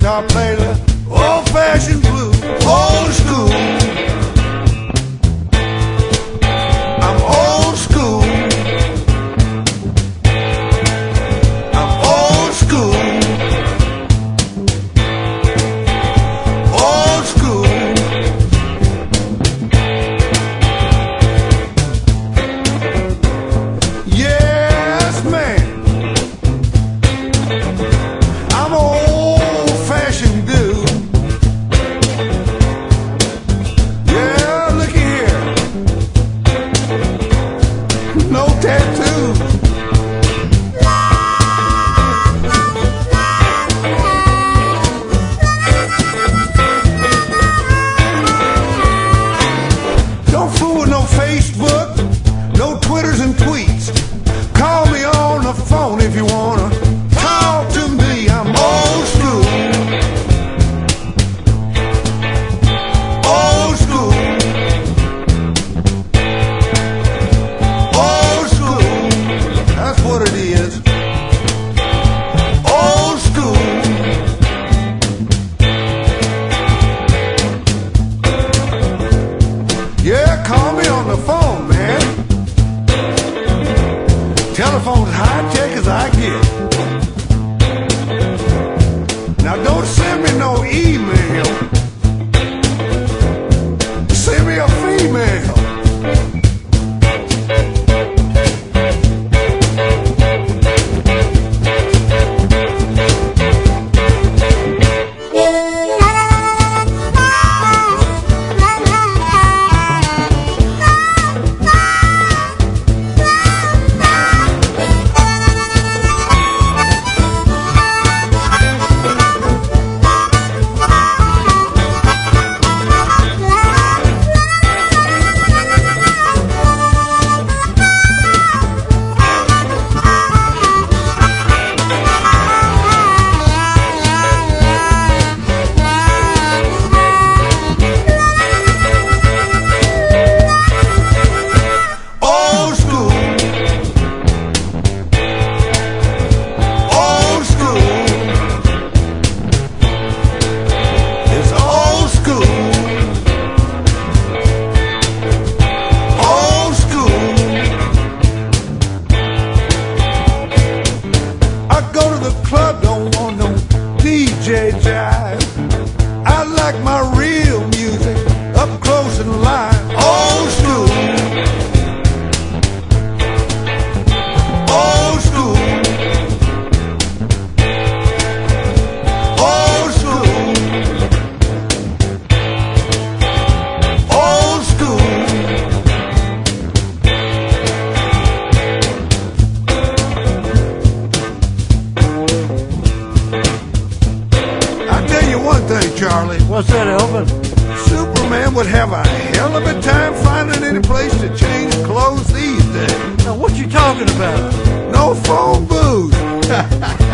guitar, play the old-fashioned blues, old school. I'm old school. I'm old school. Old school. Yes, man. I'm old-fashioned dude. Yeah, looky here. No tattoos. Don't fool with no Facebook, no Twitters and tweets. Call me on the phone if you wanna talk to me. I'm old school. Old school. Old school. That's what it is. Old school. Yeah, call me on the phone, man. Telephone's high tech as I get. Now don't send me no email. Send me a female. Club don't want no DJ jive. I like my real music up close and live. Old school. Old school. Old school. Old school. One thing, Charlie. What's that, Elvin? Superman would have a hell of a time finding any place to change clothes these days. Now, what you talking about? No phone booth.